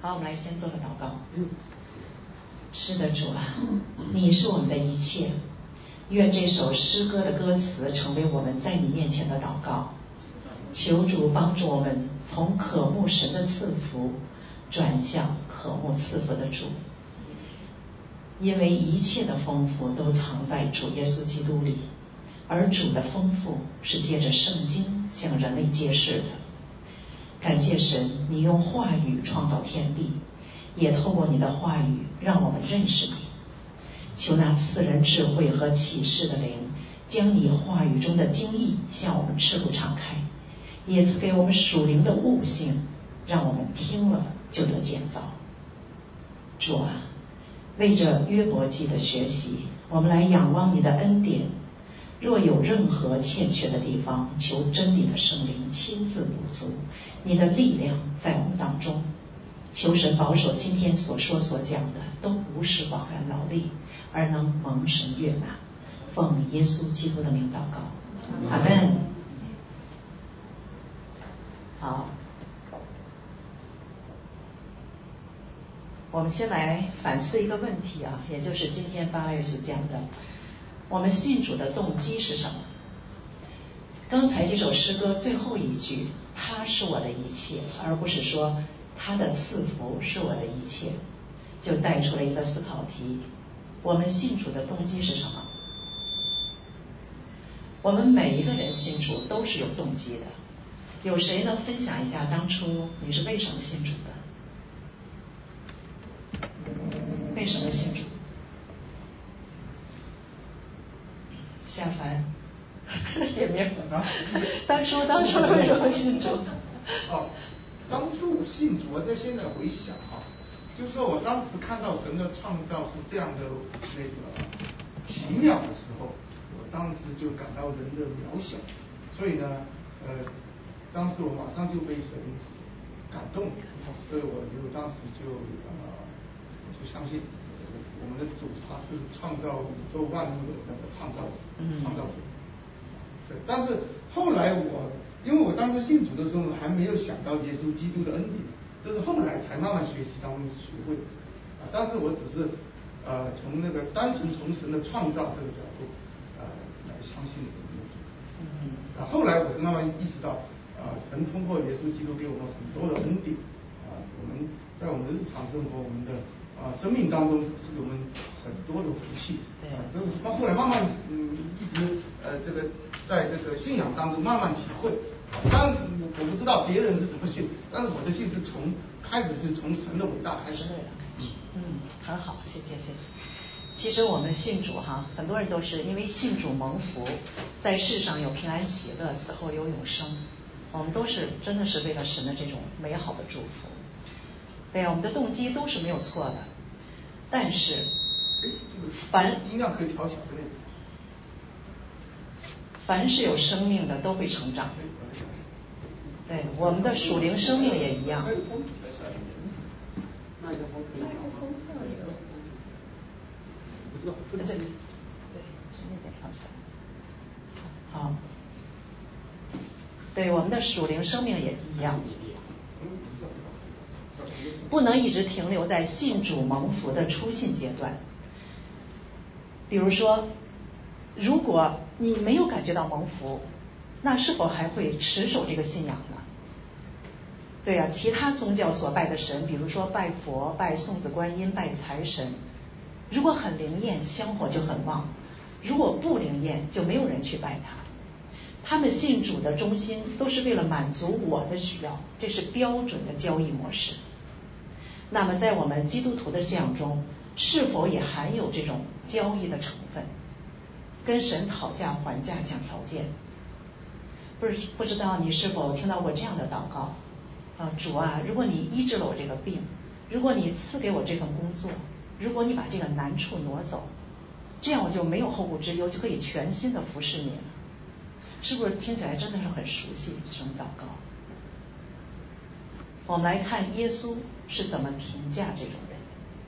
好，我们来先做个祷告。是的，主啊，你是我们的一切。愿这首诗歌的歌词成为我们在你面前的祷告。求主帮助我们从渴慕神的赐福转向渴慕赐福的主，因为一切的丰富都藏在主耶稣基督里，而主的丰富是借着圣经向人类揭示的。感谢神，你用话语创造天地，也透过你的话语让我们认识你。求那赐人智慧和启示的灵，将你话语中的经意向我们赤露敞开，也赐给我们属灵的悟性，让我们听了就得建造。主啊，为着约伯记的学习，我们来仰望你的恩典。若有任何欠缺的地方，求真理的圣灵亲自补足，你的力量在我们当中。求神保守今天所说所讲的都不是枉然劳力，而能蒙神悦纳。奉耶稣基督的名祷告，阿们。好，我们先来反思一个问题啊，也就是今天巴莱斯讲的，我们信主的动机是什么？刚才这首诗歌最后一句，他是我的一切，而不是说他的赐福是我的一切，就带出了一个思考题：我们信主的动机是什么？我们每一个人信主都是有动机的。有谁能分享一下当初你是为什么信主的？为什么信主？下凡也没有。当初为什么信主？ 当初我信主，我在现在回想就是说我当时看到神的创造是这样的那个奇妙的时候，我当时就感到人的渺小，所以呢，当时我马上就被神感动，所以我就当时就相信我们的主他是创造宇宙万物的那个创造主。但是后来因为我当时信主的时候还没有想到耶稣基督的恩典，这是后来才慢慢学习当中学会当时我只是从那个单纯从神的创造这个角度来相信这个主。后来我是慢慢意识到神通过耶稣基督给我们很多的恩典我们在我们的日常生活我们的生命当中是给我们很多的福气。这个后来慢慢一直这个在这个信仰当中慢慢体会。当然我不知道别人是怎么信，但是我的信是开始是从神的伟大开始。 很好，谢谢。其实我们信主很多人都是因为信主蒙福，在世上有平安喜乐，死后有永生。我们都是真的是为了神的这种美好的祝福。对啊，我们的动机都是没有错的，但是音量可以调小的那个。 凡是有生命的都会成长。对，我们的属灵生命也一样。 麦克风可以不知道这里。对，是那边调小。好。对，我们的属灵生命也一样。不能一直停留在信主蒙福的初信阶段。比如说，如果你没有感觉到蒙福，那是否还会持守这个信仰呢？对啊，其他宗教所拜的神，比如说拜佛、拜送子观音、拜财神，如果很灵验，香火就很旺；如果不灵验，就没有人去拜他。他们信主的中心都是为了满足我的需要，这是标准的交易模式。那么在我们基督徒的信仰中，是否也含有这种交易的成分？跟神讨价还价讲条件？不知道你是否听到过这样的祷告主啊，如果你医治了我这个病，如果你赐给我这份工作，如果你把这个难处挪走，这样我就没有后顾之忧，就可以全心的服侍你了。是不是听起来真的是很熟悉这种祷告？我们来看耶稣是怎么评价这种人。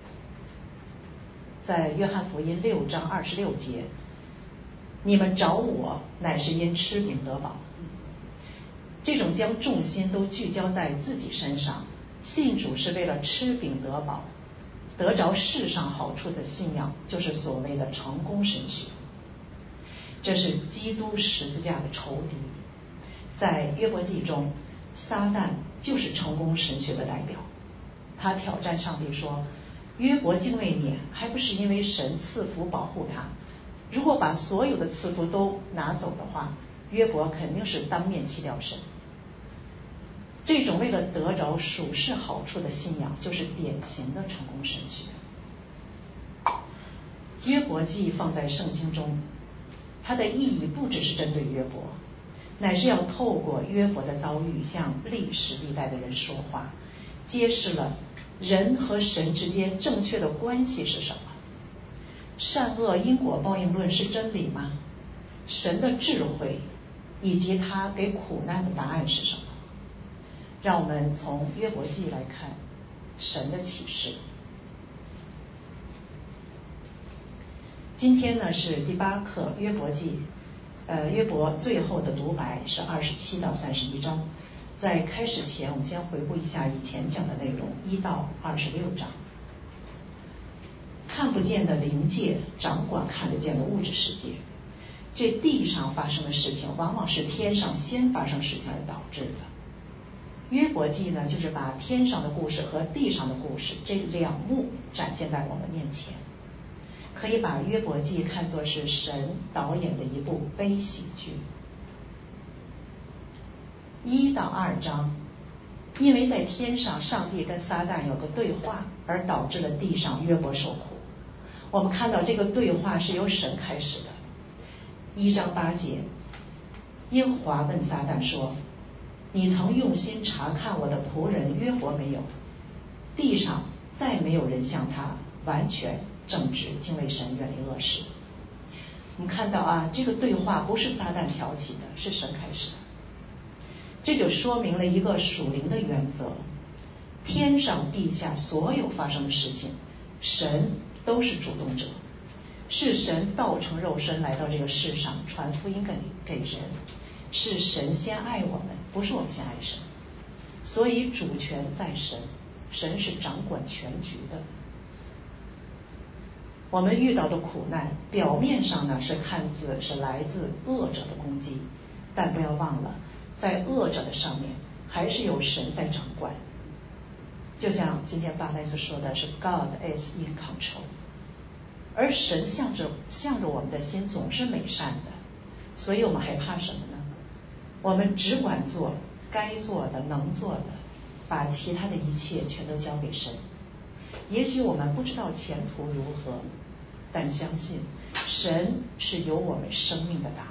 在约翰福音6章26节，你们找我乃是因吃饼得饱。这种将重心都聚焦在自己身上， 信主是为了吃饼得饱，得着世上好处的信仰，就是所谓的成功神学。这是基督十字架的仇敌。在约伯记中，撒旦就是成功神学的代表。他挑战上帝说，约伯敬畏你，还不是因为神赐福保护他？如果把所有的赐福都拿走的话，约伯肯定是当面弃掉神。这种为了得着属世好处的信仰，就是典型的成功神学。约伯记放在圣经中，它的意义不只是针对约伯，乃是要透过约伯的遭遇向历史历代的人说话，揭示了人和神之间正确的关系是什么。善恶因果报应论是真理吗？神的智慧以及他给苦难的答案是什么？让我们从约伯记来看神的启示。今天呢是第8课约伯记，约伯最后的独白是27到31章。在开始前，我们先回顾一下以前讲的内容，1到26章。看不见的灵界掌管看得见的物质世界，这地上发生的事情往往是天上先发生事情而导致的。约伯记呢，就是把天上的故事和地上的故事这两幕展现在我们面前。可以把约伯记看作是神导演的一部悲喜剧。1到2章，因为在天上上帝跟撒旦有个对话，而导致了地上约伯受苦。我们看到这个对话是由神开始的。1章8节，耶和华问撒旦说，你曾用心查看我的仆人约伯没有？地上再没有人像他完全正直，敬畏神，远离恶事。我们看到这个对话不是撒旦挑起的，是神开始的。这就说明了一个属灵的原则，天上地下所有发生的事情，神都是主动者，是神道成肉身来到这个世上传福音给人，是神先爱我们，不是我们先爱神。所以主权在神，神是掌管全局的。我们遇到的苦难表面上呢是看似是来自恶者的攻击，但不要忘了，在恶者的上面还是有神在掌管。就像今天巴莱斯说的是 God is in control， 而神向着我们的心总是美善的，所以我们还怕什么呢？我们只管做该做的能做的，把其他的一切全都交给神。也许我们不知道前途如何，但相信神是有我们生命的答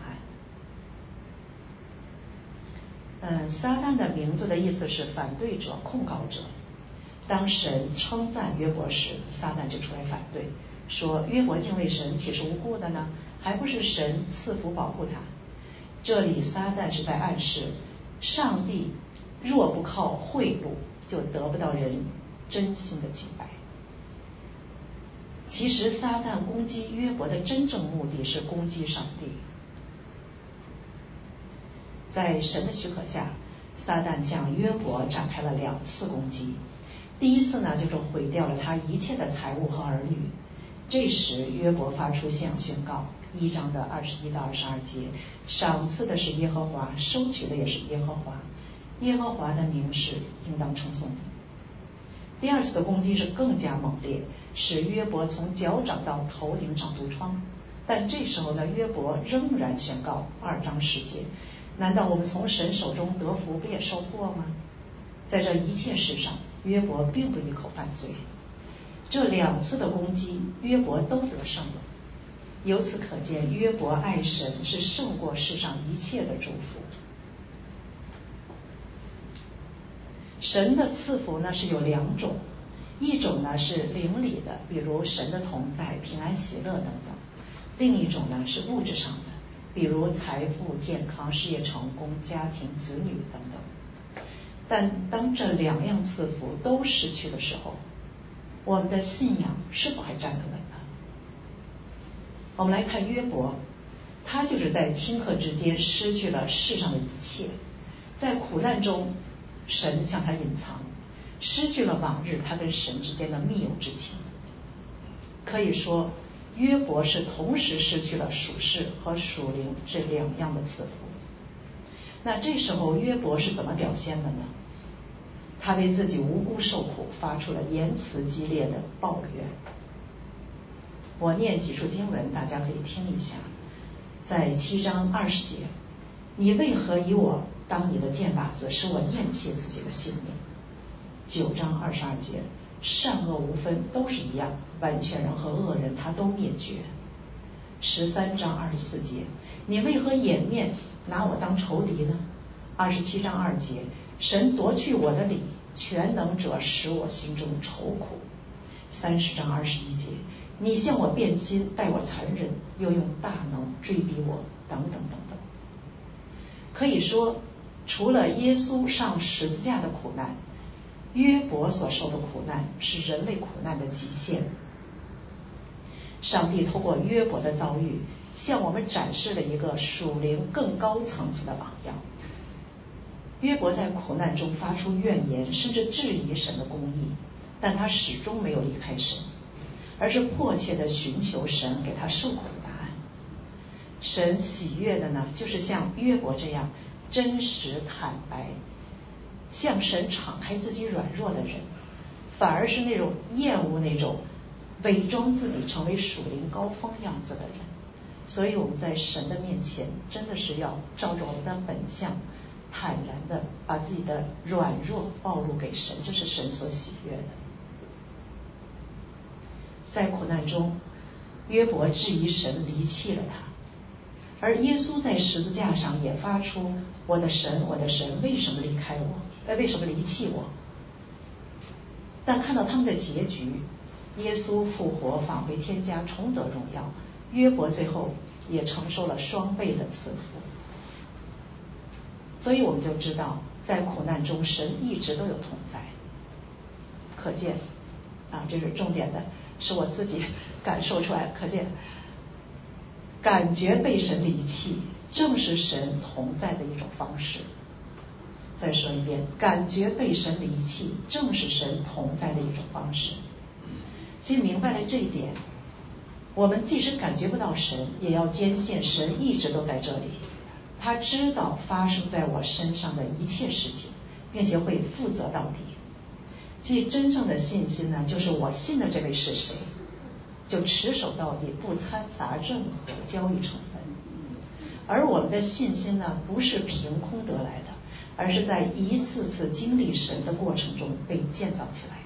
案。撒旦的名字的意思是反对者、控告者。当神称赞约伯时，撒旦就出来反对，说约伯敬畏神，岂是无辜的呢？还不是神赐福保护他？这里撒旦是在暗示，上帝若不靠贿赂，就得不到人真心的敬拜。其实撒旦攻击约伯的真正目的是攻击上帝。在神的许可下，撒旦向约伯展开了2次攻击。第一次呢，就是毁掉了他一切的财物和儿女。这时约伯发出信仰宣告，1章的21到22节，赏赐的是耶和华，收取的也是耶和华，耶和华的名是应当称颂的。第2次的攻击是更加猛烈，使约伯从脚掌到头顶长毒疮。但这时候呢，约伯仍然宣告2章10节，难道我们从神手中得福，不也受祸吗？在这一切事上，约伯并不一口犯罪。这2次的攻击，约伯都得胜了。由此可见，约伯爱神是胜过世上一切的祝福。神的赐福呢是有2种，一种呢是灵里的，比如神的同在、平安、喜乐等等；另一种呢是物质上的，比如财富、健康、事业成功、家庭、子女等等。但当这2样赐福都失去的时候，我们的信仰是否还站得稳呢？我们来看约伯，他就是在顷刻之间失去了世上的一切，在苦难中神向他隐藏， 失去了往日他跟神之间的密友之情。可以说，约伯是同时失去了属世和属灵这两样的赐福。那这时候约伯是怎么表现的呢？他为自己无辜受苦发出了言辞激烈的抱怨。我念几处经文，大家可以听一下。在7章20节，你为何以我当你的箭靶子，使我厌弃自己的性命？9章22节，善恶无分，都是一样，完全人和恶人他都灭绝。13章24节，你为何掩面拿我当仇敌呢？27章2节，神夺去我的理，全能者使我心中愁苦。30章21节，你向我变心，待我残忍，又用大能追逼我，等等等等。可以说，除了耶稣上十字架的苦难，约伯所受的苦难是人类苦难的极限。上帝通过约伯的遭遇，向我们展示了一个属灵更高层次的榜样。约伯在苦难中发出怨言，甚至质疑神的公义，但他始终没有离开神，而是迫切地寻求神给他受苦的答案。神喜悦的呢，就是像约伯这样真实坦白，向神敞开自己软弱的人，反而是那种厌恶那种伪装自己成为属灵高峰样子的人。所以我们在神的面前真的是要照着我们的本相，坦然的把自己的软弱暴露给神，这是神所喜悦的。在苦难中，约伯质疑神离弃了他，而耶稣在十字架上也发出我的神，我的神，为什么离开我？为什么离弃我？但看到他们的结局，耶稣复活返回天家，重得荣耀，约伯最后也承受了双倍的赐福。所以我们就知道，在苦难中神一直都有同在。可见这是重点的，是我自己感受出来，可见感觉被神离弃正是神同在的一种方式。再说一遍，感觉被神离弃正是神同在的一种方式。其实明白了这一点，我们即使感觉不到神，也要坚信神一直都在这里，他知道发生在我身上的一切事情，并且会负责到底。其实真正的信心呢，就是我信的这位是谁，就持守到底，不掺杂任何交易成分。而我们的信心呢，不是凭空得来的，而是在一次次经历神的过程中被建造起来的。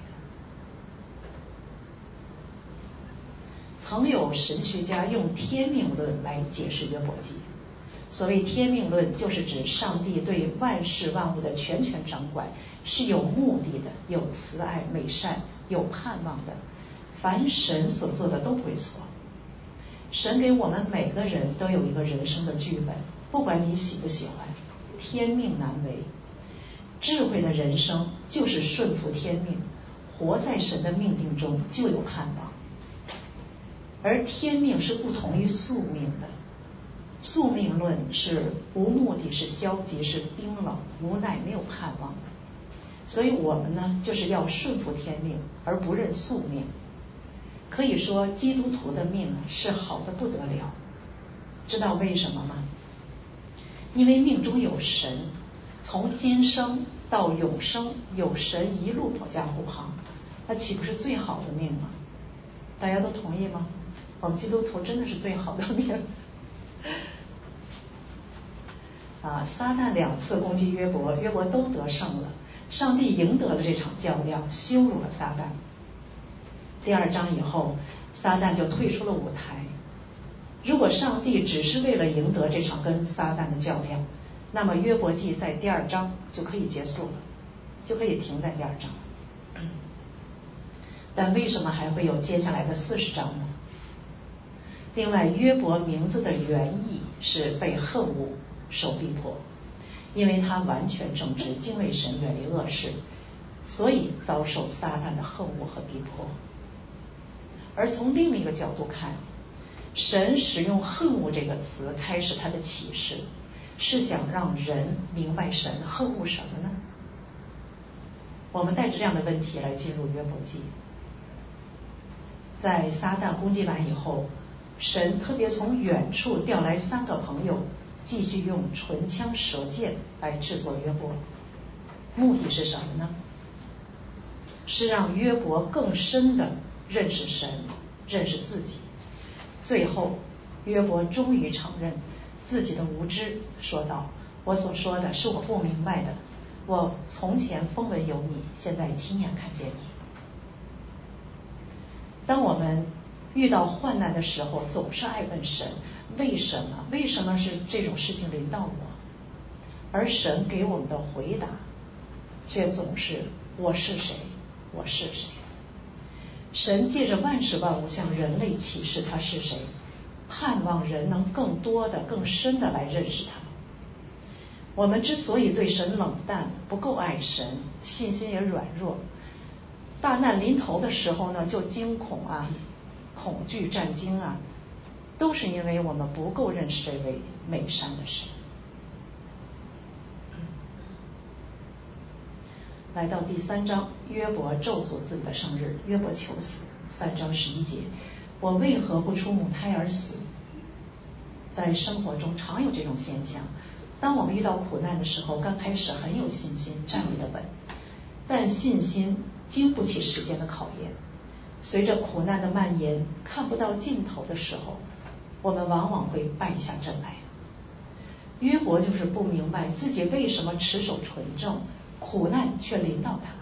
曾有神学家用天命论来解释约伯记。所谓天命论，就是指上帝对万事万物的全权掌管是有目的的，有慈爱美善，有盼望的，凡神所做的都不会错。神给我们每个人都有一个人生的剧本，不管你喜不喜欢，天命难违。智慧的人生就是顺服天命，活在神的命定中就有盼望。而天命是不同于宿命的，宿命论是无目的，是消极，是冰冷无奈，没有盼望的。所以我们呢，就是要顺服天命而不认宿命。可以说基督徒的命是好的不得了，知道为什么吗？因为命中有神，从今生到永生有神一路保驾护航，那岂不是最好的命吗？大家都同意吗？我们基督徒真的是最好的命。撒旦2次攻击约伯，约伯都得胜了，上帝赢得了这场较量，羞辱了撒旦。第2章以后，撒旦就退出了舞台。如果上帝只是为了赢得这场跟撒旦的较量，那么约伯记在第2章就可以结束了，就可以停在第2章。但为什么还会有接下来的40章呢？另外，约伯名字的原意是被恨恶，受逼迫，因为他完全正直，敬畏神，远离恶事，所以遭受撒旦的恨恶和逼迫。而从另一个角度看，神使用恨恶这个词开始他的启示，是想让人明白神恨恶什么呢？ 我们带着这样的问题来进入约伯记。在撒旦攻击完以后，神特别从远处调来3个朋友，继续用唇枪舌剑来制作约伯。目的是什么呢？是让约伯更深的认识神，认识自己。最后约伯终于承认自己的无知，说道：我所说的是我不明白的，我从前风闻有你，现在亲眼看见你。当我们遇到患难的时候，总是爱问神为什么？为什么是这种事情临到我？而神给我们的回答却总是我是谁，我是谁。神借着万事万物向人类启示他是谁，盼望人能更多的更深的来认识他。我们之所以对神冷淡，不够爱神，信心也软弱，大难临头的时候呢就惊恐啊，恐惧战惊啊，都是因为我们不够认识这位美善的神。来到第3章，约伯咒诅自己的生日，约伯求死。3章11节，我为何不出母胎而死？在生活中常有这种现象，当我们遇到苦难的时候，刚开始很有信心，站立得稳，但信心经不起时间的考验。随着苦难的蔓延，看不到尽头的时候，我们往往会败下阵来。约伯就是不明白自己为什么持守纯正，苦难却临到他，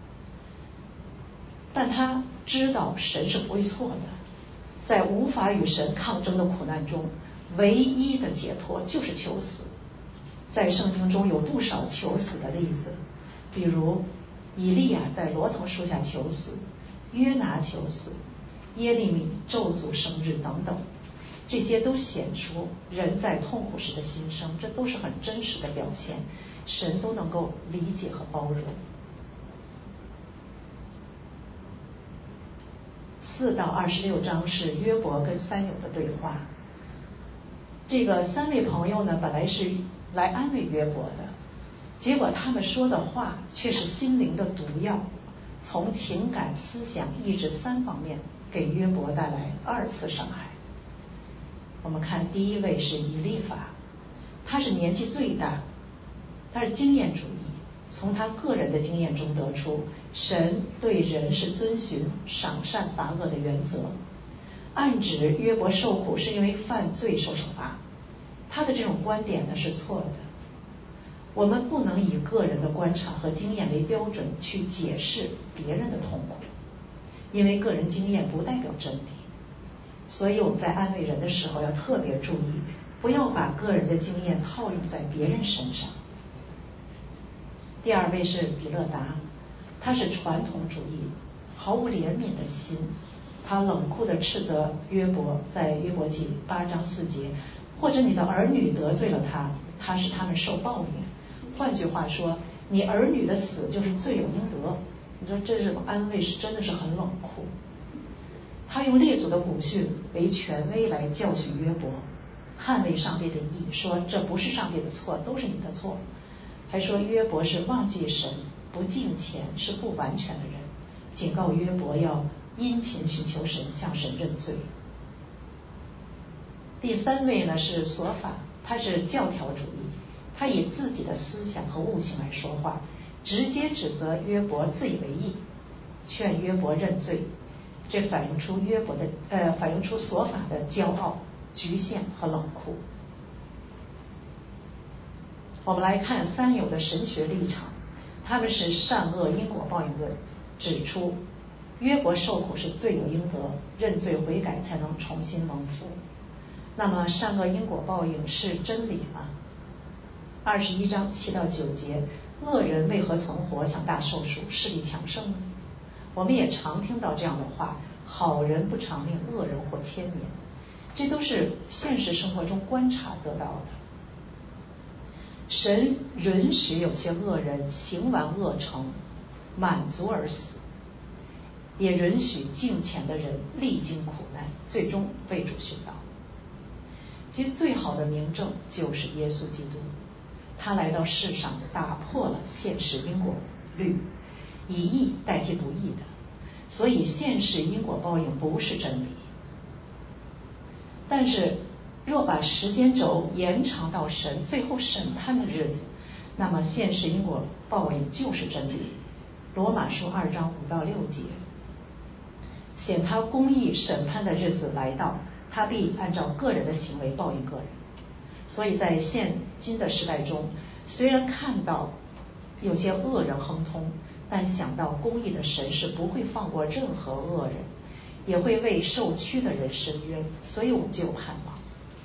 但他知道神是不会错的。在无法与神抗争的苦难中，唯一的解脱就是求死。在圣经中有不少求死的例子，比如以利亚在罗藤树下求死，约拿求死，耶利米咒诅生日等等，这些都显出人在痛苦时的心声，这都是很真实的表现，神都能够理解和包容。4到26章是约伯跟3友的对话。这个3位朋友呢，本来是来安慰约伯的，结果他们说的话却是心灵的毒药，从情感、思想、意志3方面给约伯带来2次伤害。我们看第一位是以利法，他是年纪最大，他是经验主义，从他个人的经验中得出神对人是遵循赏善罚恶的原则，暗指约伯受苦是因为犯罪受惩罚。他的这种观点呢是错的。我们不能以个人的观察和经验为标准去解释别人的痛苦，因为个人经验不代表真理。所以我们在安慰人的时候要特别注意，不要把个人的经验套用在别人身上。第2位是比勒达，他是传统主义，毫无怜悯的心，他冷酷地斥责约伯，在约伯记8章4节，或者你的儿女得罪了他，他使他们受报应。换句话说，你儿女的死就是罪有应得。你说这种安慰是真的是很冷酷。他用列祖的古训为权威来教训约伯，捍卫上帝的义，说这不是上帝的错，都是你的错。还说约伯是忘记神，不敬虔，是不完全的人，警告约伯要殷勤寻求神，向神认罪。第3位呢是索法，他是教条主义，他以自己的思想和悟性来说话，直接指责约伯自以为义，劝约伯认罪。这反映出索法的骄傲、局限和冷酷。我们来看3友的神学立场，他们是善恶因果报应论，指出约伯受苦是罪有应得，认罪悔改才能重新蒙福。那么善恶因果报应是真理吗？21章7到9节，恶人为何存活，想大寿数，势力强盛呢？我们也常听到这样的话，好人不长命，恶人活千年，这都是现实生活中观察得到的。神允许有些恶人行完恶成，满足而死，也允许敬虔的人历经苦难，最终为主殉道。其实最好的明证就是耶稣基督，他来到世上打破了现实因果律， 以义代替不义的，所以现世因果报应不是真理。但是若把时间轴延长到神最后审判的日子，那么现世因果报应就是真理。罗马书2章5到6节，显他公义审判的日子来到，他必按照个人的行为报应个人。所以在现今的时代中，虽然看到有些恶人亨通，但想到公义的神是不会放过任何恶人，也会为受屈的人伸冤，所以我们就有盼望。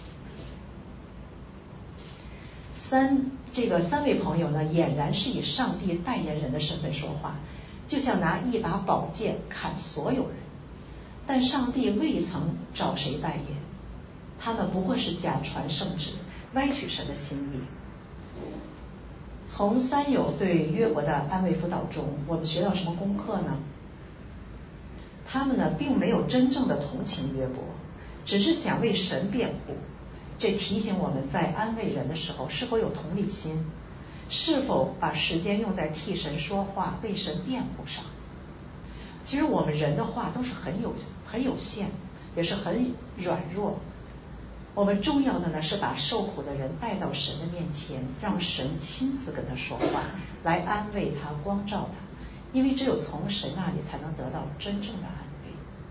这三位朋友呢，俨然是以上帝代言人的身份说话，就像拿一把宝剑砍所有人。但上帝未曾找谁代言，他们不过是假传圣旨，歪曲神的心意。从三友对约伯的安慰辅导中，我们学到什么功课呢？他们呢，并没有真正的同情约伯，只是想为神辩护。这提醒我们在安慰人的时候，是否有同理心，是否把时间用在替神说话、为神辩护上。其实我们人的话都是很有限，也是很软弱。我们重要的呢，是把受苦的人带到神的面前，让神亲自跟他说话，来安慰他、光照他。因为只有从神那里才能得到真正的安慰。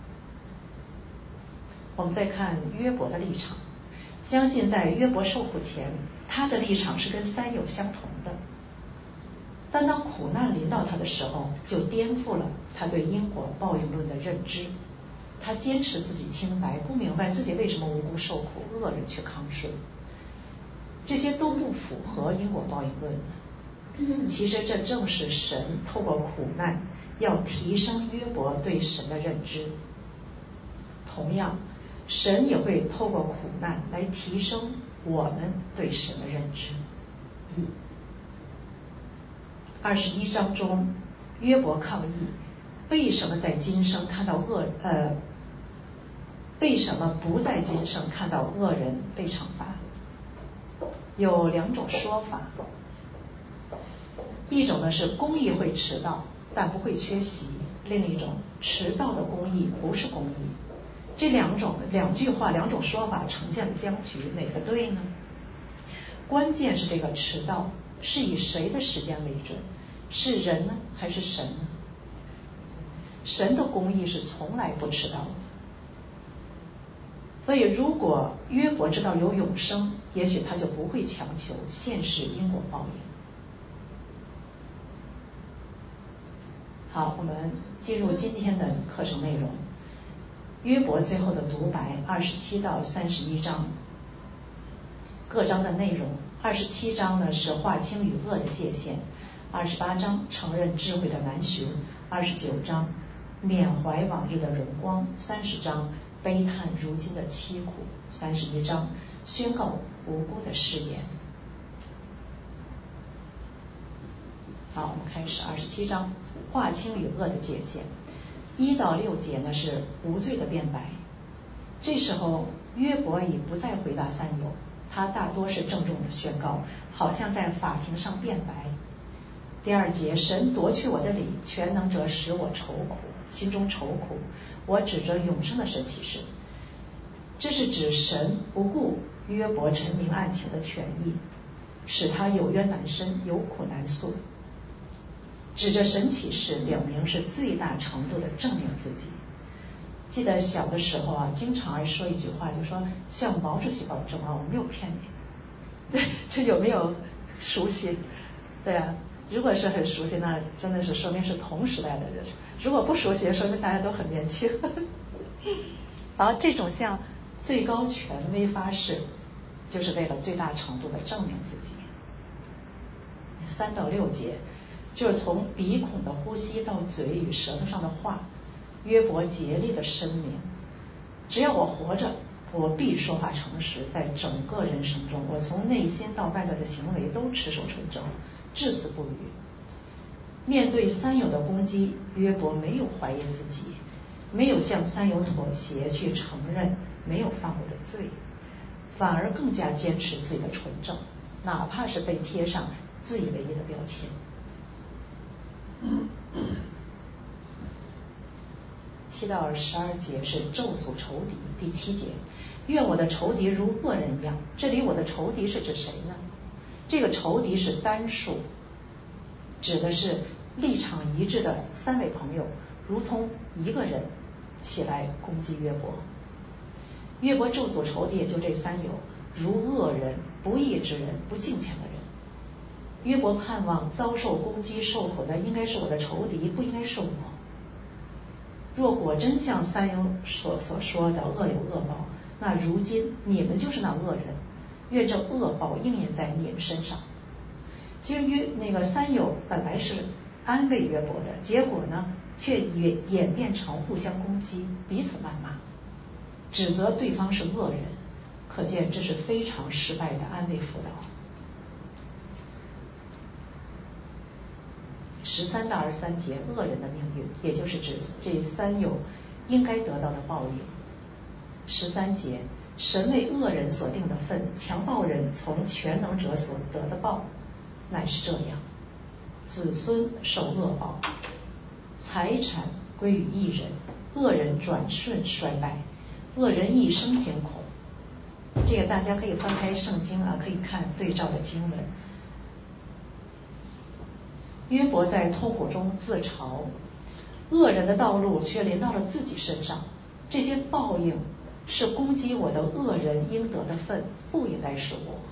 我们再看约伯的立场，相信在约伯受苦前，他的立场是跟三友相同的。但当苦难临到他的时候，就颠覆了他对因果报应论的认知。他坚持自己清白，不明白自己为什么无辜受苦，恶人却康顺。这些都不符合因果报应论。其实这正是神透过苦难要提升约伯对神的认知。同样，神也会透过苦难来提升我们对神的认知。21章中，约伯抗议为什么在今生看到为什么不在今生看到恶人被惩罚？有2种说法。一种呢是公义会迟到，但不会缺席；另一种，迟到的公义不是公义。这两句话、2种说法呈现了僵局，哪个对呢？关键是这个迟到是以谁的时间为准？是人呢，还是神呢？神的公义是从来不迟到的。所以如果约伯知道有永生，也许他就不会强求现世因果报应。好，我们进入今天的课程内容。约伯最后的独白，27到31章，各章的内容。27章呢是划清与恶的界限，28章承认智慧的难寻，29章缅怀往日的荣光，30章悲叹如今的凄苦，31章宣告无辜的誓言。好，我们开始27章，划清与恶的界限。1到6节呢是无罪的辩白。这时候约伯已不再回答三友，他大多是郑重的宣告，好像在法庭上辩白。第2节，神夺去我的理，全能者使我愁苦，心中愁苦，我指着永生的神起誓。这是指神不顾约伯陈明案情的权益，使他有冤难伸，有苦难诉。指着神起誓，表明是最大程度的证明自己。记得小的时候啊，经常爱说一句话，就说向毛主席保证啊，我没有骗你。对，这有没有熟悉？对啊，如果是很熟悉，那真的是说明是同时代的人；如果不熟悉，说明大家都很年轻。然后这种向最高权威发誓，就是为了最大程度的证明自己。3到6节。就是从鼻孔的呼吸到嘴与舌头上的话，约伯竭力的声明：只要我活着，我必说话诚实。在整个人生中，我从内心到外在的行为都持守纯正，至死不渝。面对三友的攻击，约伯没有怀疑自己，没有向三友妥协去承认没有犯过的罪，反而更加坚持自己的纯正，哪怕是被贴上自以为意的标签。 7到12节是咒诅仇敌。第7节，愿我的仇敌如恶人一样。这里我的仇敌是指谁呢？这个仇敌是单数，指的是立场一致的3位朋友，如同一个人起来攻击约伯。约伯咒诅仇敌也就这3有，如恶人、不义之人、不敬虔的人。约伯盼望遭受攻击受苦的应该是我的仇敌，不应该是我。若果真像3有所说的恶有恶报，那如今你们就是那恶人，愿这恶报应验在你们身上。其实3有本来是安慰约伯的，结果呢却演变成互相攻击，彼此谩骂，指责对方是恶人，可见这是非常失败的安慰辅导。13到23节，恶人的命运，也就是指这3有应该得到的报应。13节，神为恶人所定的分，强暴人从全能者所得的报，乃是这样：子孙受恶报，财产归于义人，恶人转瞬衰败，恶人一生惊恐。这个大家可以翻开圣经啊，可以看对照的经文。约伯在痛苦中自嘲，恶人的道路却临到了自己身上，这些报应是攻击我的恶人应得的份，不应该是我。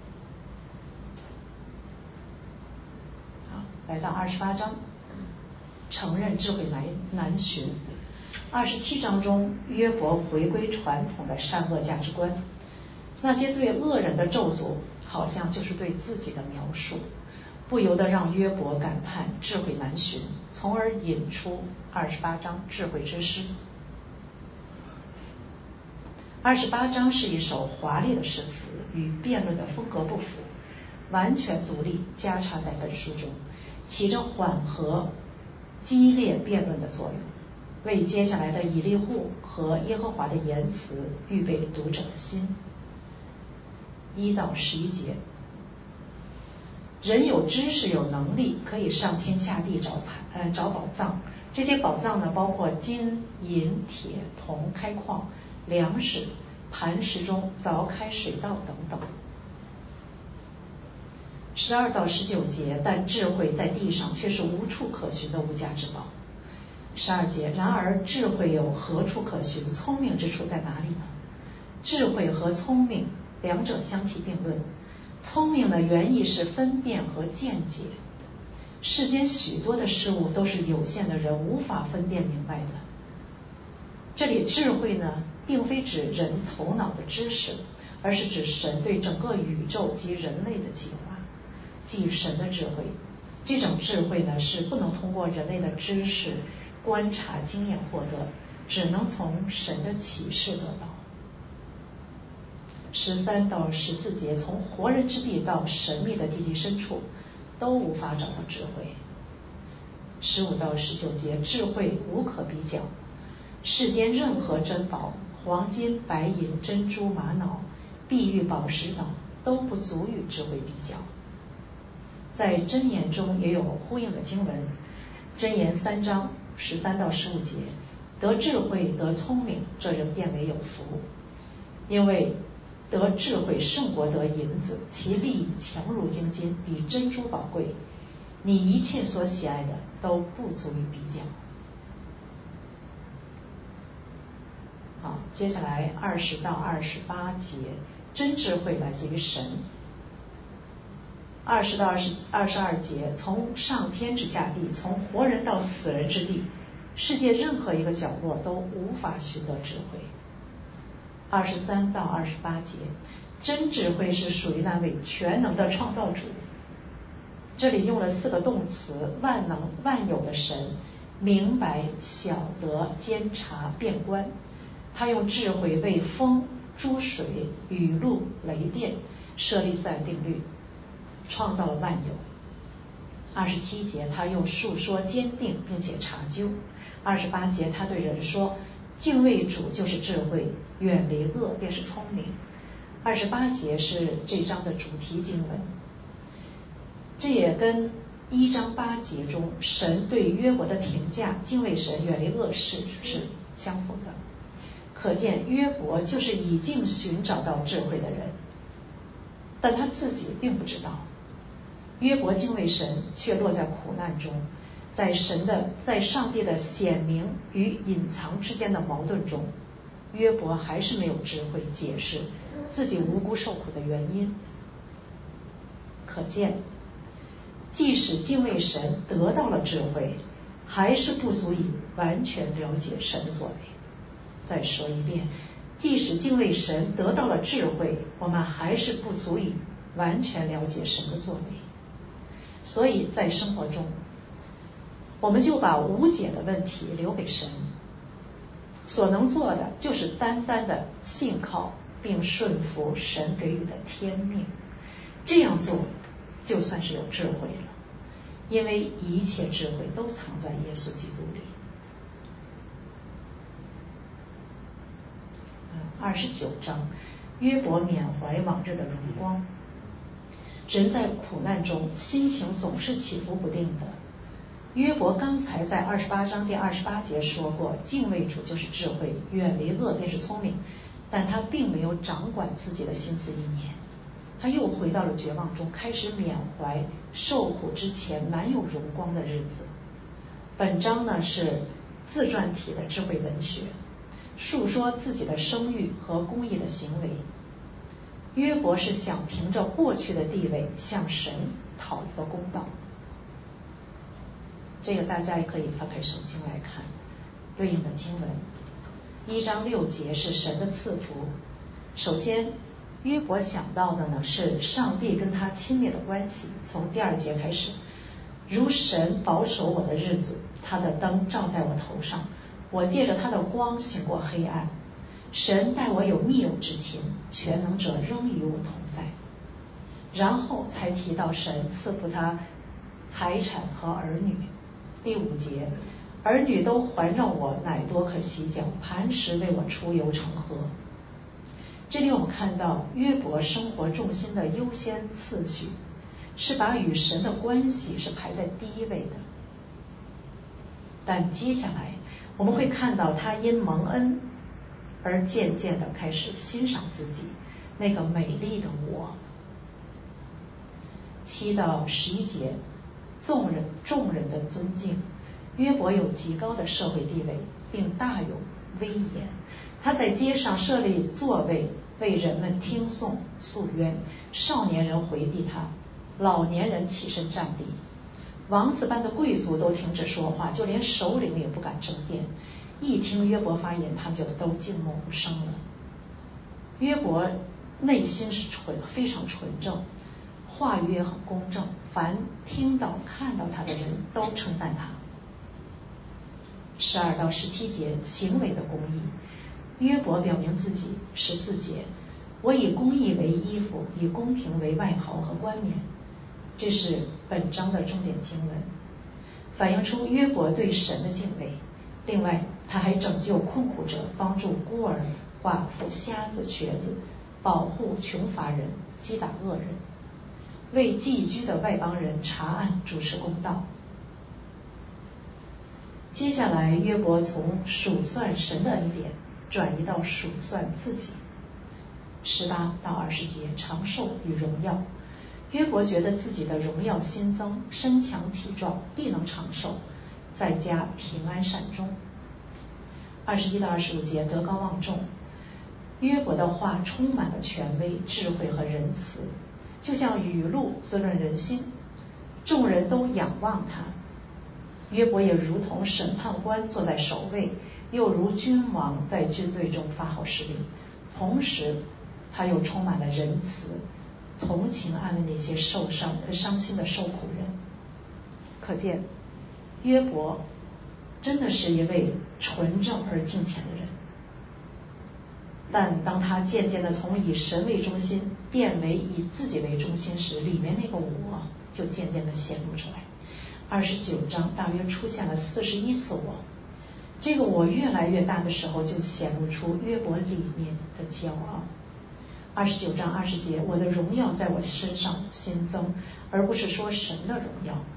好，来到28章，承认智慧难寻。27章中，约伯回归传统的善恶价值观，那些对恶人的咒诅好像就是对自己的描述，不由得让约伯感叹智慧难寻，从而引出28章智慧之诗。28章是一首华丽的诗词，与辩论的风格不符，完全独立加插在本书中，起着缓和激烈辩论的作用，为接下来的以利户和耶和华的言辞预备读者的心。1到11节，人有知识有能力，可以上天下地找宝藏。这些宝藏呢，包括金银铁铜开矿、粮食、磐石中凿开水道等等。12到19节，但智慧在地上却是无处可寻的无价之宝。12节，然而智慧有何处可寻？聪明之处在哪里呢？智慧和聪明两者相提并论。聪明的原意是分辨和见解，世间许多的事物都是有限的人无法分辨明白的。这里智慧呢，并非指人头脑的知识，而是指神对整个宇宙及人类的计划，即神的智慧。这种智慧呢，是不能通过人类的知识、观察、经验获得，只能从神的启示得到。13到14节，从活人之地到神秘的地极深处，都无法找到智慧。15到19节，智慧无可比较，世间任何珍宝，黄金、白银、珍珠、玛瑙、碧玉、宝石等，都不足与智慧比较。在箴言中也有呼应的经文，箴言3章13到15节，得智慧得聪明，这人变为有福，因为得智慧胜过得银子，其利益强如精金，比珍珠宝贵，你一切所喜爱的都不足以比较。好，接下来20到28节，真智慧来自于神。20到22节，从上天至下地，从活人到死人之地，世界任何一个角落都无法寻得智慧。23到28节，真智慧是属于那位全能的创造主。这里用了4个动词：万能、万有的神，明白、晓得、监察、辨观。他用智慧为风、诸水、雨露、雷电设立自然定律，创造了万有。27节，他用述说坚定并且查究。28节，他对人说，敬畏主就是智慧，远离恶便是聪明。28节是这章的主题经文，这也跟 1章8节中，神对约伯的评价，敬畏神，远离恶事，是相符的。可见约伯就是已经寻找到智慧的人，但他自己并不知道。约伯敬畏神，却落在苦难中，在上帝的显明与隐藏之间的矛盾中，约伯还是没有智慧解释自己无辜受苦的原因。可见即使敬畏神得到了智慧，还是不足以完全了解神的作为。再说一遍，即使敬畏神得到了智慧，我们还是不足以完全了解神的作为。所以在生活中，我们就把无解的问题留给神，所能做的就是单单的信靠并顺服神给予的天命。这样做就算是有智慧了，因为一切智慧都藏在耶稣基督里。29章，约伯缅怀往日的荣光。人在苦难中心情总是起伏不定的。约伯刚才在28章第28节说过，敬畏主就是智慧，远离恶便是聪明，但他并没有掌管自己的心思意念，他又回到了绝望中，开始缅怀受苦之前蛮有荣光的日子。本章呢是自传体的智慧文学，述说自己的声誉和公义的行为。约伯是想凭着过去的地位向神讨一个公道。这个大家也可以翻开圣经来看对应的经文。1章6节是神的赐福。首先约伯想到的呢是上帝跟他亲密的关系。从第2节开始，如神保守我的日子，他的灯照在我头上，我借着他的光行过黑暗。神待我有密友之情，全能者仍与我同在。然后才提到神赐福他财产和儿女。第5节，儿女都环绕我，乃多可洗脚，磐石为我出油成河。这里我们看到约伯生活重心的优先次序是把与神的关系是排在第一位的。但接下来我们会看到他因蒙恩而渐渐的开始欣赏自己那个美丽的我。7到11节，众人的尊敬。约伯有极高的社会地位，并大有威严。他在街上设立座位，为人们听诵诉冤。少年人回避他，老年人起身站立。王子般的贵族都停止说话，就连首领也不敢争辩。一听约伯发言，他就都静默无声了。约伯内心是非常纯正，话语也很公正，凡听到看到他的人都称赞他。12到17节，行为的公义。约伯表明自己。14节，我以公义为衣服，以公平为外袍和冠冕。这是本章的重点经文，反映出约伯对神的敬畏。另外他还拯救困苦者，帮助孤儿、寡妇、瞎子、瘸子，保护穷乏人，击打恶人，为寄居的外邦人查案，主持公道。接下来约伯从数算神的恩典转移到数算自己。18到20节，长寿与荣耀。约伯觉得自己的荣耀新增，身强体壮，必能长寿，在家平安善终。21到25节，德高望重。约伯的话充满了权威、智慧和仁慈，就像雨露滋润人心，众人都仰望他。约伯也如同审判官坐在首位，又如君王在军队中发号施令，同时他又充满了仁慈，同情安慰那些伤心的受苦人。可见约伯真的是一位纯正而敬虔的人。但当他渐渐的从以神为中心变为以自己为中心时，里面那个我就渐渐的显露出来。29章大约出现了41次我，这个我越来越大的时候，就显露出约伯里面的骄傲。29章20节，我的荣耀在我身上新增，而不是说神的荣耀。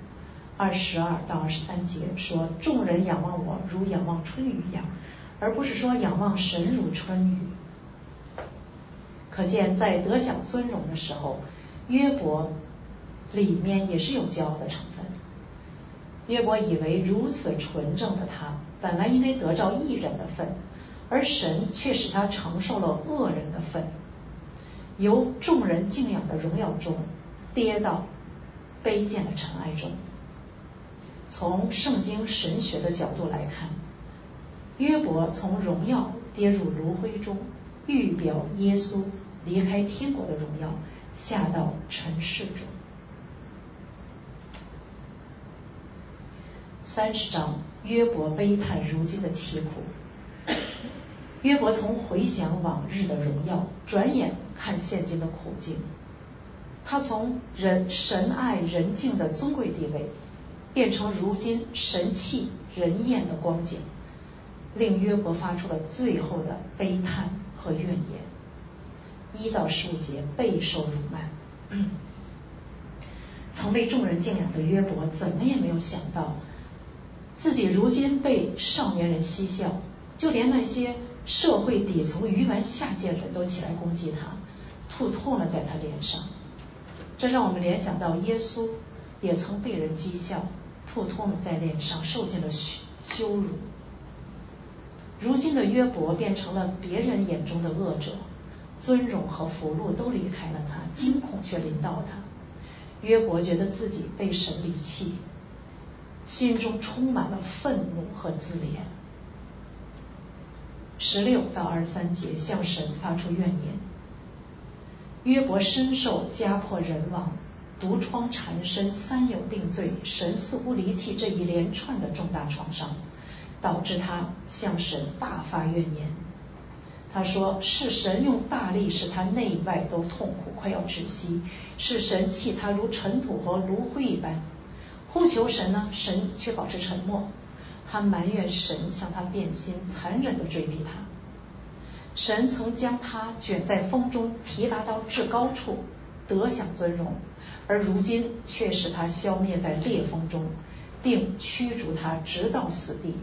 22到23节说，众人仰望我如仰望春雨一样，而不是说仰望神如春雨。可见在得享尊荣的时候，约伯里面也是有骄傲的成分。约伯以为如此纯正的他本来应该得着义人的份，而神却使他承受了恶人的份，由众人敬仰的荣耀中跌到卑贱的尘埃中。从圣经神学的角度来看，约伯从荣耀跌入炉灰中，预表耶稣离开天国的荣耀，下到尘世中。30章，约伯悲叹如今的凄苦。约伯从回想往日的荣耀，转眼看现今的苦境。他从神爱人敬的尊贵地位，变成如今神弃人厌的光景，令约伯发出了最后的悲叹和怨言。1到15节，备受辱骂。曾被众人敬仰的约伯，怎么也没有想到，自己如今被少年人嬉笑，就连那些社会底层愚顽下贱人都起来攻击他，吐唾沫在他脸上。这让我们联想到耶稣也曾被人讥笑，吐唾沫在脸上，受尽了羞辱。如今的约伯变成了别人眼中的恶者，尊荣和福禄都离开了他，惊恐却临到他。约伯觉得自己被神离弃，心中充满了愤怒和自怜。16到23节，向神发出怨言。约伯深受家破人亡、毒疮缠身、三有定罪，神似乎离弃这一连串的重大创伤，导致他向神大发怨言。他说，是神用大力使他内外都痛苦，快要窒息，是神弃他如尘土和炉灰一般。呼求神呢，神却保持沉默。他埋怨神向他变心，残忍地追逼他。神曾将他卷在风中，提拔到至高处，得享尊荣，而如今却使他消灭在烈风中，并驱逐他直到死地。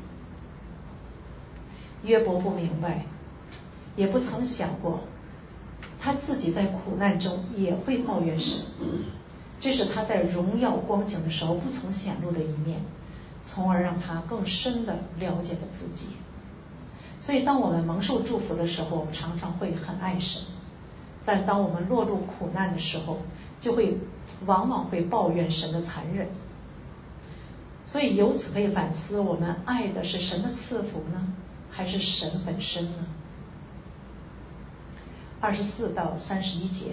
约伯不明白，也不曾想过他自己在苦难中也会抱怨神，这是他在荣耀光景的时候不曾显露的一面，从而让他更深地了解了自己。所以当我们蒙受祝福的时候，我们常常会很爱神，但当我们落入苦难的时候，往往会抱怨神的残忍。所以由此可以反思，我们爱的是神的赐福呢，还是神本身呢？24到31节，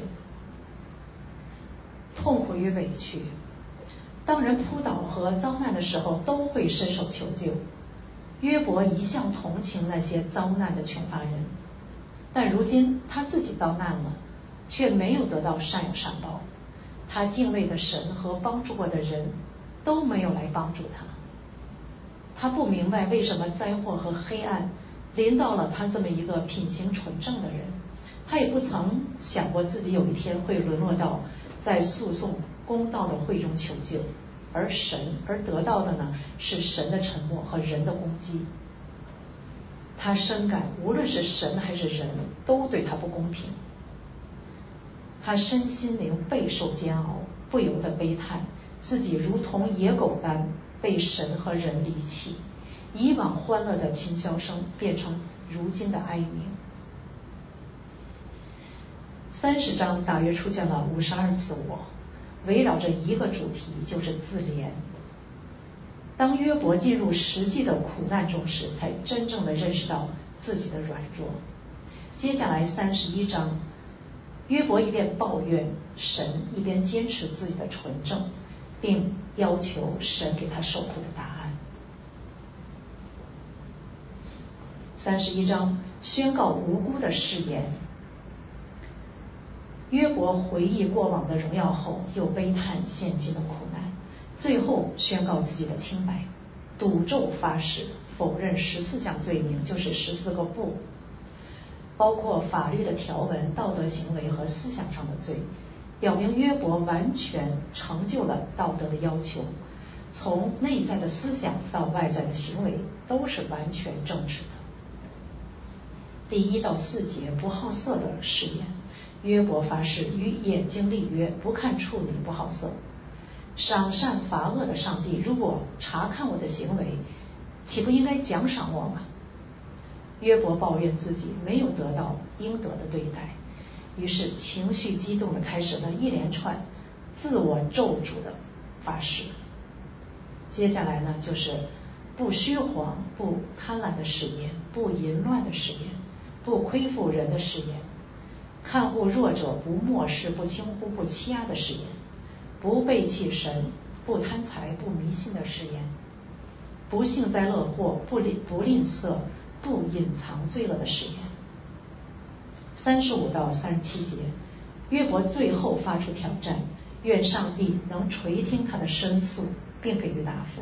痛苦与委屈。当人扑倒和遭难的时候，都会伸手求救。约伯一向同情那些遭难的穷乏人，但如今他自己遭难了，却没有得到善有善报。他敬畏的神和帮助过的人都没有来帮助他。他不明白为什么灾祸和黑暗临到了他这么一个品行纯正的人。他也不曾想过自己有一天会沦落到在诉讼公道的会中求救，而得到的呢，是神的沉默和人的攻击。他深感无论是神还是人都对他不公平，他身心灵备受煎熬，不由得悲叹自己如同野狗般被神和人离弃，以往欢乐的琴箫声变成如今的哀鸣。30章大约出现了52次我，围绕着一个主题，就是自怜。当约伯进入实际的苦难中时，才真正的认识到自己的软弱。接下来31章，约伯一边抱怨神，一边坚持自己的纯正，并要求神给他受苦的答案。31章宣告无辜的誓言。约伯回忆过往的荣耀后，又悲叹现今的苦难，最后宣告自己的清白，赌咒发誓，否认14项罪名，就是14个不，包括法律的条文、道德行为和思想上的罪，表明约伯完全成就了道德的要求， 从内在的思想到外在的行为都是完全正直的。第1到4节不好色的誓言，约伯发誓与眼睛立约，不看处女不好色。赏善罚恶的上帝如果查看我的行为，岂不应该奖赏我吗？约伯抱怨自己没有得到应得的对待，于是情绪激动地开始了一连串自我咒诅的发誓。接下来呢，就是不虚谎、不贪婪的誓言，不淫乱的誓言，不亏负人的誓言，看护弱者，不漠视、不轻忽、不欺压的誓言，不背弃神、不贪财、不迷信的誓言，不幸灾乐祸、不吝啬、不隐藏罪恶的誓言。35到37节，约伯最后发出挑战，愿上帝能垂听他的申诉，并给予答复。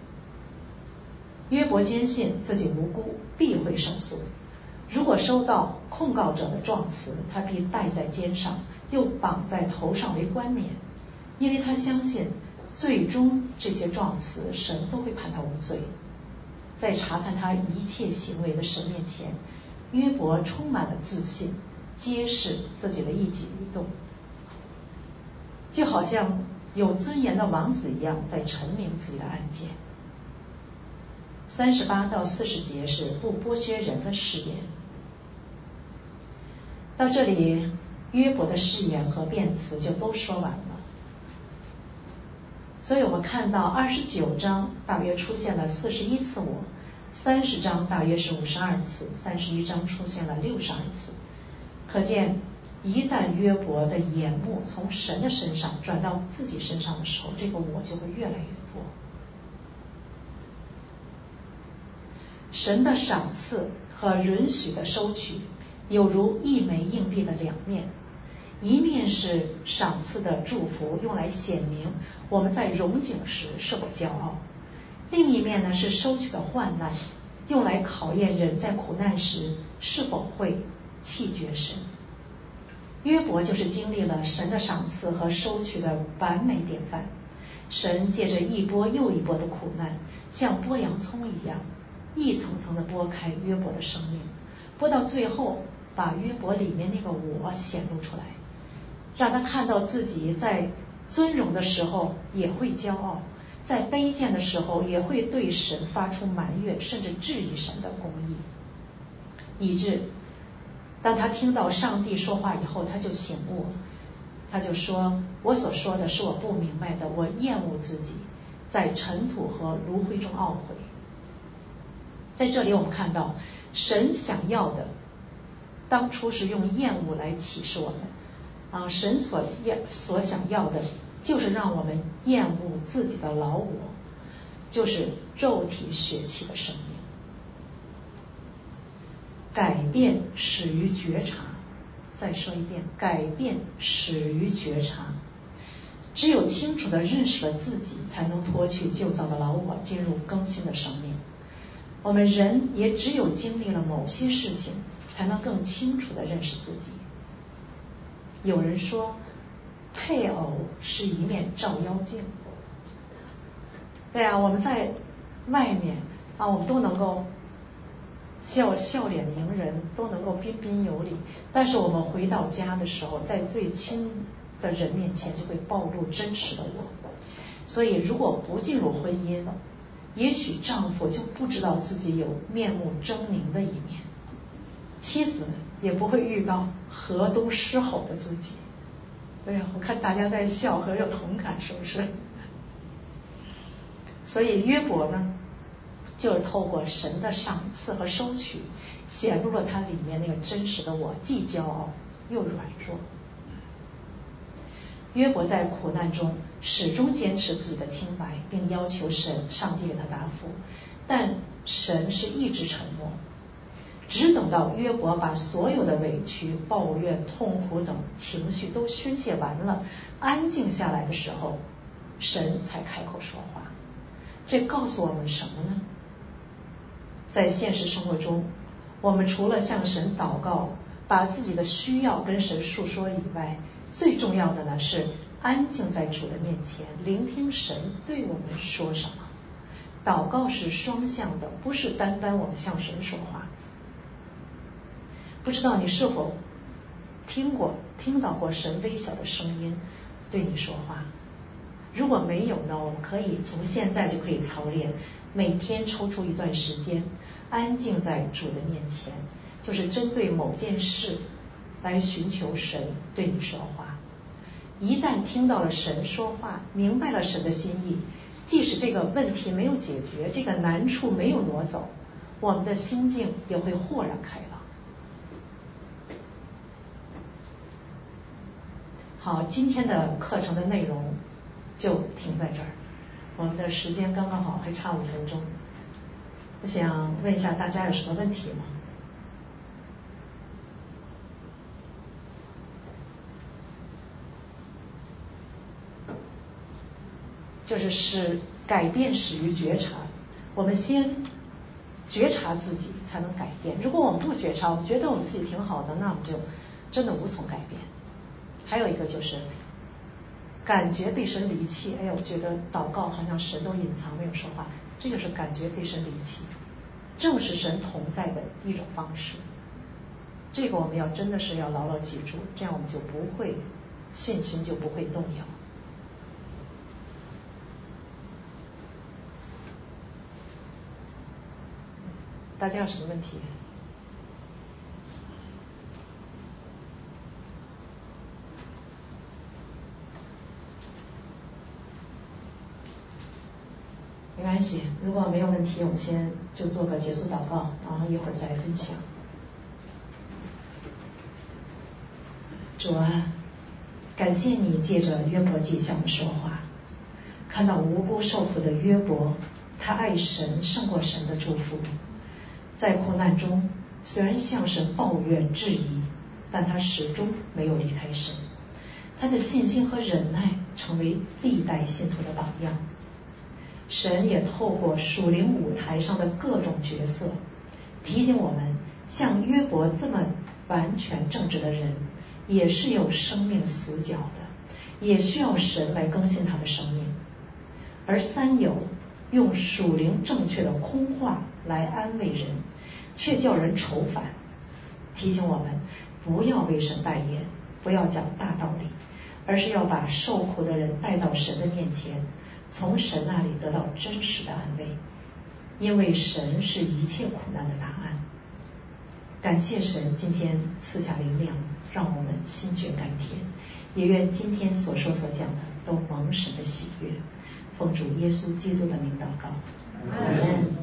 约伯坚信自己无辜，必会胜诉。如果收到控告者的状词，他必戴在肩上，又绑在头上为冠冕，因为他相信最终这些状词神都会判他无罪。在查看他一切行为的神面前，约伯充满了自信，揭示自己的一举一动，就好像有尊严的王子一样在陈明自己的案件。38到40节是不剥削人的誓言。到这里，约伯的誓言和辩词就都说完了。所以我们看到29章大约出现了41次我，30章大约是52次，31章出现了62次。可见一旦约伯的眼目从神的身上转到自己身上的时候，这个我就会越来越多。神的赏赐和允许的收取有如一枚硬币的两面，一面是赏赐的祝福，用来显明我们在荣景时是否骄傲；另一面呢，是收取的患难，用来考验人在苦难时是否会弃绝神。约伯就是经历了神的赏赐和收取的完美典范。神借着一波又一波的苦难，像剥洋葱一样一层层的剥开约伯的生命，剥到最后把约伯里面那个我显露出来，让他看到自己在尊荣的时候也会骄傲，在卑贱的时候也会对神发出埋怨，甚至质疑神的公义，以致当他听到上帝说话以后，他就醒悟，他就说，我所说的是我不明白的，我厌恶自己，在尘土和炉灰中懊悔。在这里我们看到神想要的当初是用厌恶来启示我们神所想要的就是让我们厌恶自己的老我，就是肉体血气的生命。改变始于觉察，再说一遍，改变始于觉察。只有清楚地认识了自己，才能脱去旧造的老我，进入更新的生命。我们人也只有经历了某些事情，才能更清楚地认识自己。有人说，配偶是一面照妖镜。对啊，我们在外面我们都能够笑脸迎人，都能够彬彬有礼，但是我们回到家的时候，在最亲的人面前就会暴露真实的我。所以如果不进入婚姻，也许丈夫就不知道自己有面目狰狞的一面，妻子也不会遇到河东狮吼的自己。对呀，我看大家在笑，很有同感，是不是？所以约伯呢，就是透过神的赏赐和收取，显露了他里面那个真实的我，既骄傲又软弱。约伯在苦难中始终坚持自己的清白，并要求上帝给他答复，但神是一直沉默，只等到约伯把所有的委屈、抱怨、痛苦等情绪都宣泄完了，安静下来的时候，神才开口说话。这告诉我们什么呢？在现实生活中，我们除了向神祷告，把自己的需要跟神述说以外，最重要的呢是安静在主的面前，聆听神对我们说什么。祷告是双向的，不是单单我们向神说话。不知道你是否听到过神微小的声音对你说话？如果没有呢，我们可以从现在就可以操练，每天抽出一段时间，安静在主的面前，就是针对某件事来寻求神对你说话。一旦听到了神说话，明白了神的心意，即使这个问题没有解决，这个难处没有挪走，我们的心境也会豁然开朗。好，今天的课程的内容就停在这儿，我们的时间刚刚好，还差5分钟。我想问一下大家有什么问题吗？就是改变始于觉察，我们先觉察自己才能改变。如果我们不觉察，我们觉得我们自己挺好的，那我们就真的无从改变。还有一个就是感觉被神离弃，哎呀，我觉得祷告好像神都隐藏没有说话，这就是感觉被神离弃，正是神同在的一种方式。这个我们要真的是要牢牢记住，这样我们就不会信心就不会动摇。大家有什么问题？没关系，如果没有问题，我们先就做个结束祷告，然后一会儿再分享。主啊，感谢你借着约伯记向我们说话，看到无辜受苦的约伯，他爱神胜过神的祝福，在苦难中虽然向神抱怨质疑，但他始终没有离开神，他的信心和忍耐成为历代信徒的榜样。神也透过属灵舞台上的各种角色，提醒我们，像约伯这么完全正直的人，也是有生命死角的，也需要神来更新他的生命。而三友用属灵正确的空话来安慰人，却叫人愁烦，提醒我们不要为神代言，不要讲大道理，而是要把受苦的人带到神的面前，从神那里得到真实的安慰，因为神是一切苦难的答案。感谢神今天赐下灵粮，让我们心觉甘甜，也愿今天所说所讲的都蒙神的喜悦。奉主耶稣基督的名祷告，阿门。